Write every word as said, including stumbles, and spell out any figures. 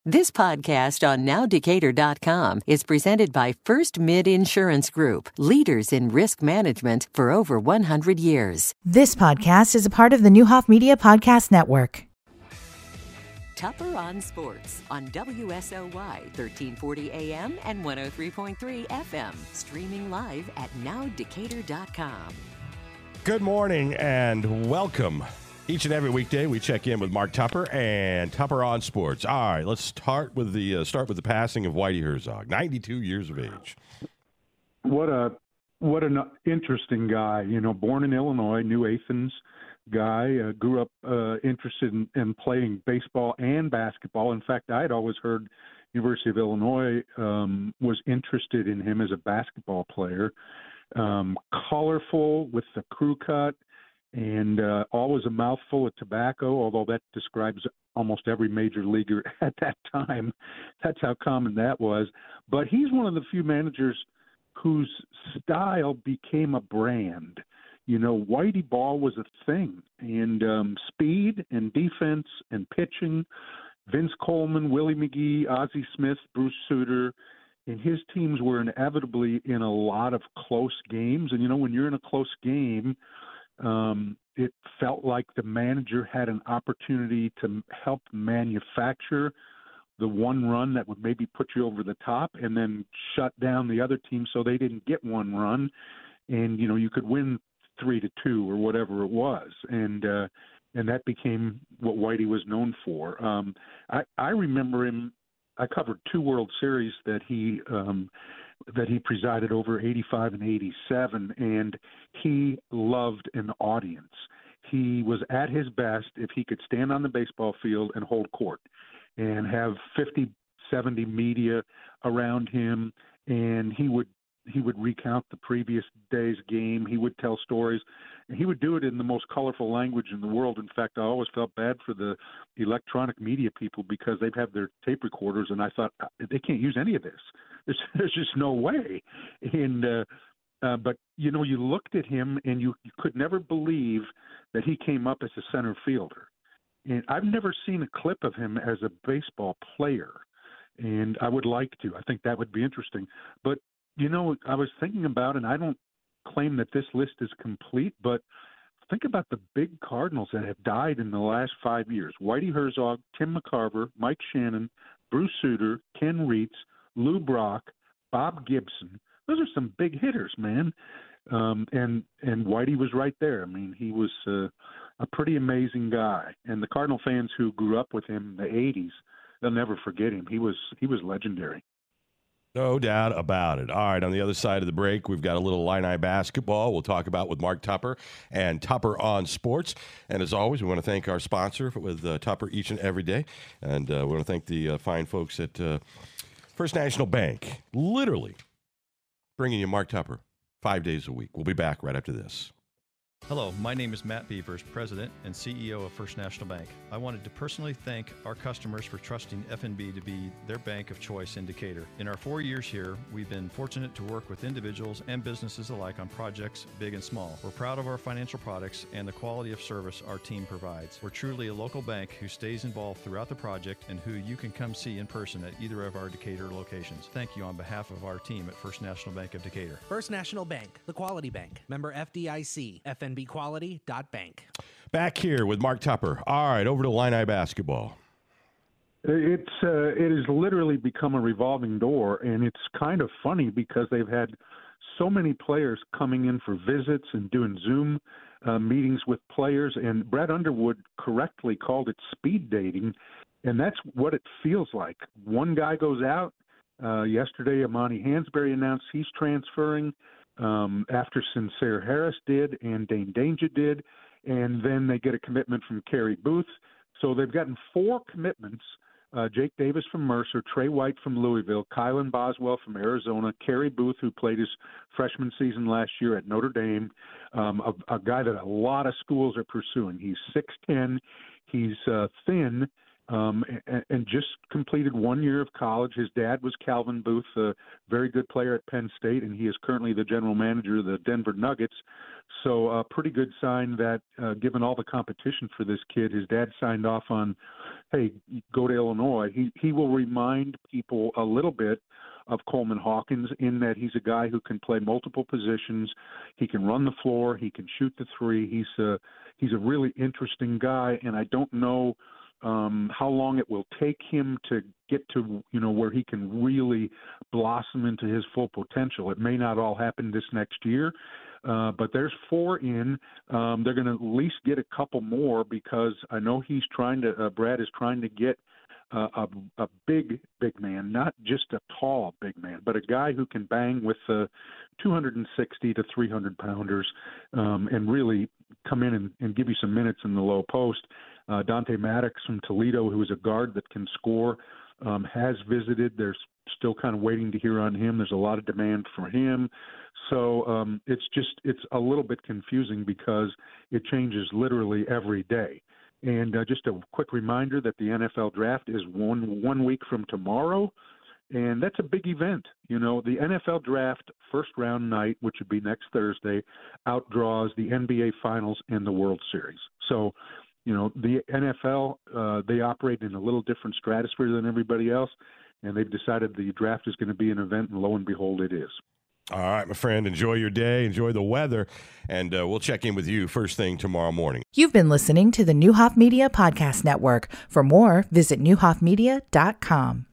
This podcast on now decatur dot com is presented by First Mid Insurance Group, leaders in risk management for over one hundred years. This podcast is a part of the Newhoff Media Podcast Network. Tupper on Sports on W S O Y thirteen forty A M and one oh three point three F M. Streaming live at now decatur dot com. Good morning and welcome. Each and every weekday, we check in with Mark Tupper and Tupper on Sports. All right, let's start with the uh, start with the passing of Whitey Herzog, ninety-two years of age. What a what an interesting guy. You know, born in Illinois, New Athens guy. Uh, grew up uh, interested in, in playing baseball and basketball. In fact, I had always heard University of Illinois um, was interested in him as a basketball player. Um, colorful with the crew cut. And uh, always a mouthful of tobacco, although that describes almost every major leaguer at that time. That's how common that was. But he's one of the few managers whose style became a brand. You know, Whitey ball was a thing, and um, speed and defense and pitching. Vince Coleman, Willie McGee, Ozzie Smith, Bruce Sutter, and his teams were inevitably in a lot of close games. And, you know, when you're in a close game, Um, it felt like the manager had an opportunity to help manufacture the one run that would maybe put you over the top and then shut down the other team so they didn't get one run. And, you know, you could win three to two or whatever it was. And, uh, and that became what Whitey was known for. Um, I, I remember him, I covered two World Series that he, um, that he presided over, eighty-five and eighty-seven, and he loved an audience. He was at his best if he could stand on the baseball field and hold court and have fifty, seventy media around him, and he would he would recount the previous day's game. He would tell stories, and he would do it in the most colorful language in the world. In fact, I always felt bad for the electronic media people because they'd have their tape recorders, and I thought, they can't use any of this. There's, there's just no way. And uh, uh, but, you know, you looked at him, and you, you could never believe that he came up as a center fielder. And I've never seen a clip of him as a baseball player, and I would like to. I think that would be interesting. But you know, I was thinking about, and I don't claim that this list is complete, but think about the big Cardinals that have died in the last five years. Whitey Herzog, Tim McCarver, Mike Shannon, Bruce Sutter, Ken Reitz, Lou Brock, Bob Gibson. Those are some big hitters, man. Um, and, and Whitey was right there. I mean, he was uh, a pretty amazing guy. And the Cardinal fans who grew up with him in the eighties, they'll never forget him. He was he was legendary. No doubt about it. All right, on the other side of the break, we've got a little Illini basketball we'll talk about with Mark Tupper and Tupper on Sports. And as always, we want to thank our sponsor with uh, Tupper each and every day. And uh, we want to thank the uh, fine folks at uh, First National Bank, literally bringing you Mark Tupper five days a week. We'll be back right after this. Hello, my name is Matt Beavers, President and C E O of First National Bank. I wanted to personally thank our customers for trusting F N B to be their bank of choice in Decatur. In our four years here, we've been fortunate to work with individuals and businesses alike on projects big and small. We're proud of our financial products and the quality of service our team provides. We're truly a local bank who stays involved throughout the project and who you can come see in person at either of our Decatur locations. Thank you on behalf of our team at First National Bank of Decatur. First National Bank, the quality bank. Member F D I C, F N B quality dot bank. Back here with Mark Tupper. All right, over to Illini basketball. It's uh, it has literally become a revolving door, and it's kind of funny because they've had so many players coming in for visits and doing Zoom uh, meetings with players, and Brett Underwood correctly called it speed dating, and that's what it feels like. One guy goes out. Uh, yesterday, Amani Hansberry announced he's transferring. Um, after Sincere Harris did and Dane Danger did, and then they get a commitment from Kerry Booth. So they've gotten four commitments, uh, Jake Davis from Mercer, Trey White from Louisville, Kylan Boswell from Arizona, Kerry Booth, who played his freshman season last year at Notre Dame, um, a, a guy that a lot of schools are pursuing. He's six ten, he's uh, thin, um, and, and just completed one year of college. His dad was Calvin Booth, a very good player at Penn State, and he is currently the general manager of the Denver Nuggets. So a pretty good sign that, uh, given all the competition for this kid, his dad signed off on, hey, go to Illinois. He he will remind people a little bit of Coleman Hawkins in that he's a guy who can play multiple positions. He can run the floor. He can shoot the three. He's a, he's a really interesting guy, and I don't know um, how long it will take him to get to, you know, where he can really blossom into his full potential. It may not all happen this next year, uh, but there's four in. Um, they're going to at least get a couple more because I know he's trying to, uh, Brad is trying to get Uh, a, a big, big man, not just a tall, big man, but a guy who can bang with uh, two hundred sixty to three hundred pounders um, and really come in and, and give you some minutes in the low post. Uh, Dante Maddox from Toledo, who is a guard that can score, um, has visited. They're still kind of waiting to hear on him. There's a lot of demand for him. So um, it's just it's a little bit confusing because it changes literally every day. And uh, just a quick reminder that the N F L draft is one one week from tomorrow, and that's a big event. You know, the N F L draft first round night, which would be next Thursday, outdraws the N B A Finals and the World Series. So, you know, the N F L, uh, they operate in a little different stratosphere than everybody else, and they've decided the draft is going to be an event, and lo and behold, it is. All right, my friend, enjoy your day, enjoy the weather, and uh, we'll check in with you first thing tomorrow morning. You've been listening to the Newhoff Media Podcast Network. For more, visit newhoff media dot com.